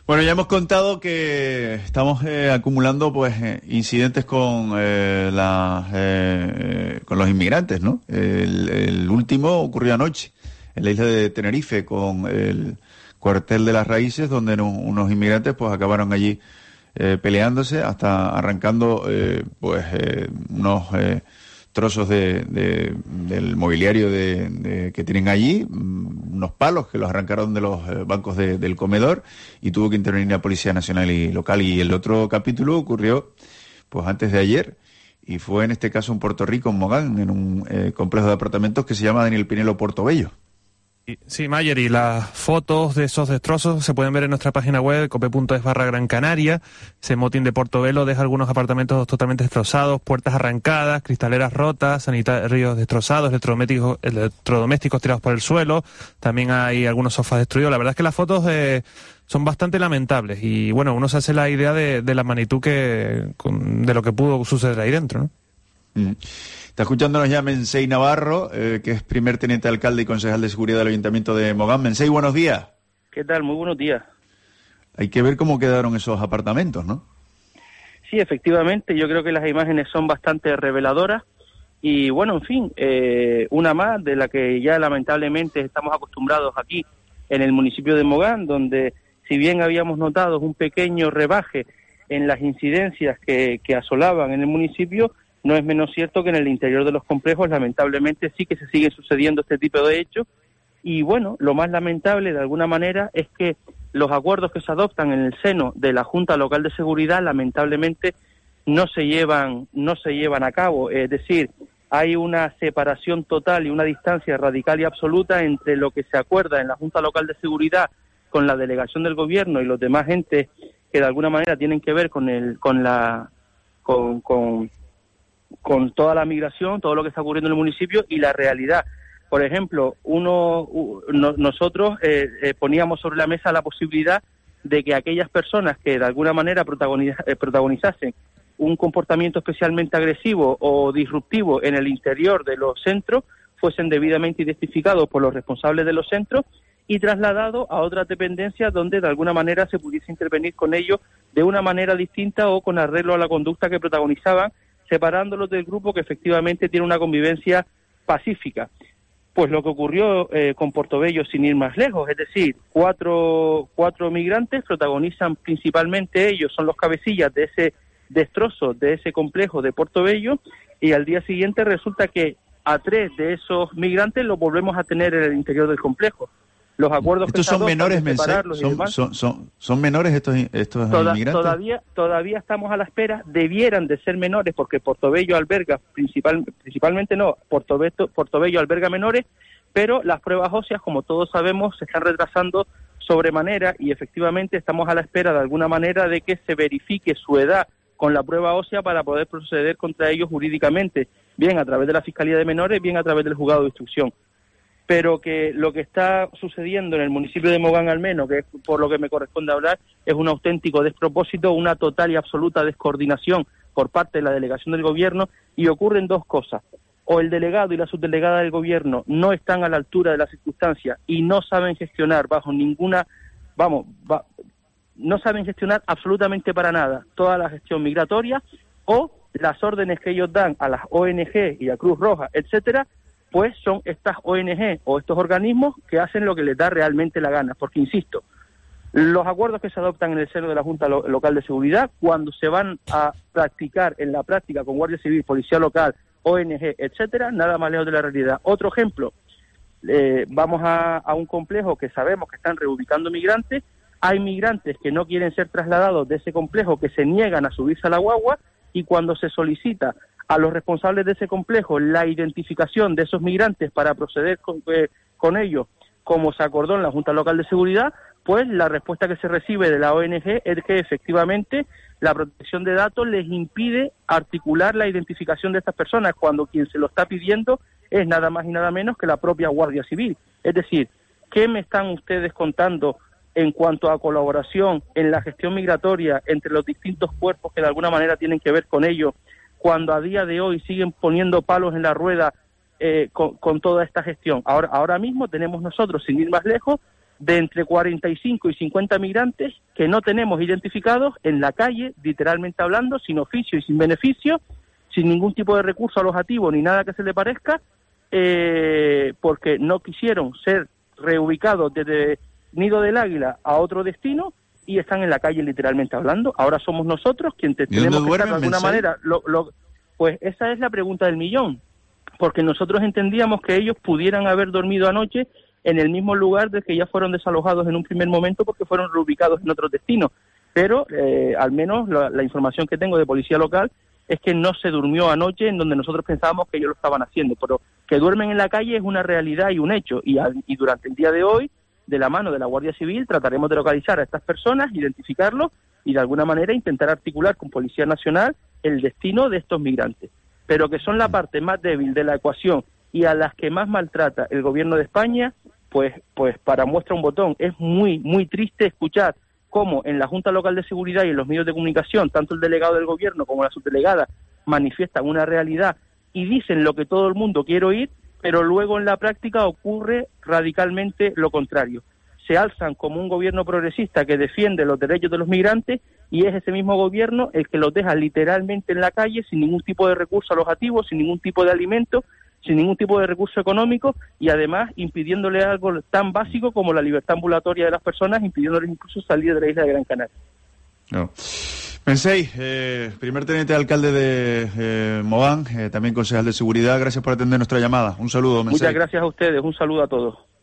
Bueno, ya hemos contado que estamos acumulando pues incidentes con con los inmigrantes, ¿no? El último ocurrió anoche en la isla de Tenerife con el cuartel de las Raíces, donde unos inmigrantes pues acabaron allí peleándose, hasta arrancando unos trozos del mobiliario que tienen allí, unos palos que los arrancaron de los bancos del comedor, y tuvo que intervenir la Policía Nacional y local. Y el otro capítulo ocurrió pues antes de ayer, y fue en este caso en Puerto Rico, en Mogán, en un complejo de apartamentos que se llama Daniel Pinelo Portobello. Sí, Mayer, y las fotos de esos destrozos se pueden ver en nuestra página web, cope.es/Gran Canaria. Ese motín de Portobelo deja algunos apartamentos totalmente destrozados, puertas arrancadas, cristaleras rotas, sanitarios destrozados, electrodomésticos tirados por el suelo. También hay algunos sofás destruidos. La verdad es que las fotos son bastante lamentables, y bueno, uno se hace la idea de la magnitud de lo que pudo suceder ahí dentro, ¿no? Está escuchándonos ya Mensei Navarro, que es primer teniente de alcalde y concejal de seguridad del Ayuntamiento de Mogán. Mensei, buenos días. ¿Qué tal? Muy buenos días. Hay que ver cómo quedaron esos apartamentos, ¿no? Sí, efectivamente, yo creo que las imágenes son bastante reveladoras y, bueno, en fin, una más de la que ya lamentablemente estamos acostumbrados aquí en el municipio de Mogán, donde si bien habíamos notado un pequeño rebaje en las incidencias que asolaban en el municipio, no es menos cierto que en el interior de los complejos lamentablemente sí que se siguen sucediendo este tipo de hechos. Y bueno, lo más lamentable de alguna manera es que los acuerdos que se adoptan en el seno de la Junta Local de Seguridad lamentablemente no se llevan a cabo. Es decir, hay una separación total y una distancia radical y absoluta entre lo que se acuerda en la Junta Local de Seguridad con la delegación del gobierno y los demás entes que de alguna manera tienen que ver con toda la migración, todo lo que está ocurriendo en el municipio y la realidad. Por ejemplo, nosotros poníamos sobre la mesa la posibilidad de que aquellas personas que de alguna manera protagonizasen un comportamiento especialmente agresivo o disruptivo en el interior de los centros fuesen debidamente identificados por los responsables de los centros y trasladados a otras dependencias donde de alguna manera se pudiese intervenir con ellos de una manera distinta o con arreglo a la conducta que protagonizaban, separándolos del grupo que efectivamente tiene una convivencia pacífica. Pues lo que ocurrió con Portobello, sin ir más lejos, es decir, cuatro migrantes protagonizan principalmente ellos, son los cabecillas de ese destrozo, de ese complejo de Portobello, y al día siguiente resulta que a 3 de esos migrantes los volvemos a tener en el interior del complejo. Los acuerdos estos que son menores, son menores estos inmigrantes. Todavía estamos a la espera. Debieran de ser menores porque Portobello alberga Portobello alberga menores, pero las pruebas óseas, como todos sabemos, se están retrasando sobremanera y efectivamente estamos a la espera de alguna manera de que se verifique su edad con la prueba ósea para poder proceder contra ellos jurídicamente, bien a través de la Fiscalía de Menores, bien a través del Juzgado de Instrucción. Pero que lo que está sucediendo en el municipio de Mogán, al menos, que es por lo que me corresponde hablar, es un auténtico despropósito, una total y absoluta descoordinación por parte de la delegación del gobierno, y ocurren dos cosas. O el delegado y la subdelegada del gobierno no están a la altura de las circunstancias y no saben gestionar no saben gestionar absolutamente para nada toda la gestión migratoria, o las órdenes que ellos dan a las ONG y a Cruz Roja, etcétera, pues son estas ONG o estos organismos que hacen lo que les da realmente la gana. Porque, insisto, los acuerdos que se adoptan en el seno de la Junta Local de Seguridad, cuando se van a practicar en la práctica con Guardia Civil, Policía Local, ONG, etcétera, nada más lejos de la realidad. Otro ejemplo, vamos a un complejo que sabemos que están reubicando migrantes. Hay migrantes que no quieren ser trasladados de ese complejo, que se niegan a subirse a la guagua, y cuando se solicita a los responsables de ese complejo la identificación de esos migrantes para proceder con ellos, como se acordó en la Junta Local de Seguridad, pues la respuesta que se recibe de la ONG es que efectivamente la protección de datos les impide articular la identificación de estas personas, cuando quien se lo está pidiendo es nada más y nada menos que la propia Guardia Civil. Es decir, ¿qué me están ustedes contando en cuanto a colaboración en la gestión migratoria entre los distintos cuerpos que de alguna manera tienen que ver con ello, cuando a día de hoy siguen poniendo palos en la rueda con toda esta gestión? Ahora mismo tenemos nosotros, sin ir más lejos, de entre 45 y 50 migrantes que no tenemos identificados en la calle, literalmente hablando, sin oficio y sin beneficio, sin ningún tipo de recurso alojativo ni nada que se le parezca, porque no quisieron ser reubicados desde Nido del Águila a otro destino y están en la calle literalmente hablando. Ahora somos nosotros quienes tenemos que estar de alguna manera. Pues esa es la pregunta del millón, porque nosotros entendíamos que ellos pudieran haber dormido anoche en el mismo lugar del que ya fueron desalojados en un primer momento porque fueron reubicados en otros destinos. Pero al menos la información que tengo de policía local es que no se durmió anoche en donde nosotros pensábamos que ellos lo estaban haciendo, pero que duermen en la calle es una realidad y un hecho, y durante el día de hoy, de la mano de la Guardia Civil, trataremos de localizar a estas personas, identificarlos y de alguna manera intentar articular con Policía Nacional el destino de estos migrantes, pero que son la parte más débil de la ecuación y a las que más maltrata el gobierno de España, pues para muestra un botón. Es muy, muy triste escuchar cómo en la Junta Local de Seguridad y en los medios de comunicación, tanto el delegado del gobierno como la subdelegada manifiestan una realidad y dicen lo que todo el mundo quiere oír, pero luego en la práctica ocurre radicalmente lo contrario. Se alzan como un gobierno progresista que defiende los derechos de los migrantes y es ese mismo gobierno el que los deja literalmente en la calle sin ningún tipo de recurso alojativo, sin ningún tipo de alimento, sin ningún tipo de recurso económico y además impidiéndole algo tan básico como la libertad ambulatoria de las personas, impidiéndoles incluso salir de la isla de Gran Canaria. No. Mensei, primer teniente de alcalde de Mogán, también concejal de seguridad, gracias por atender nuestra llamada. Un saludo, Mensei. Muchas gracias a ustedes, un saludo a todos.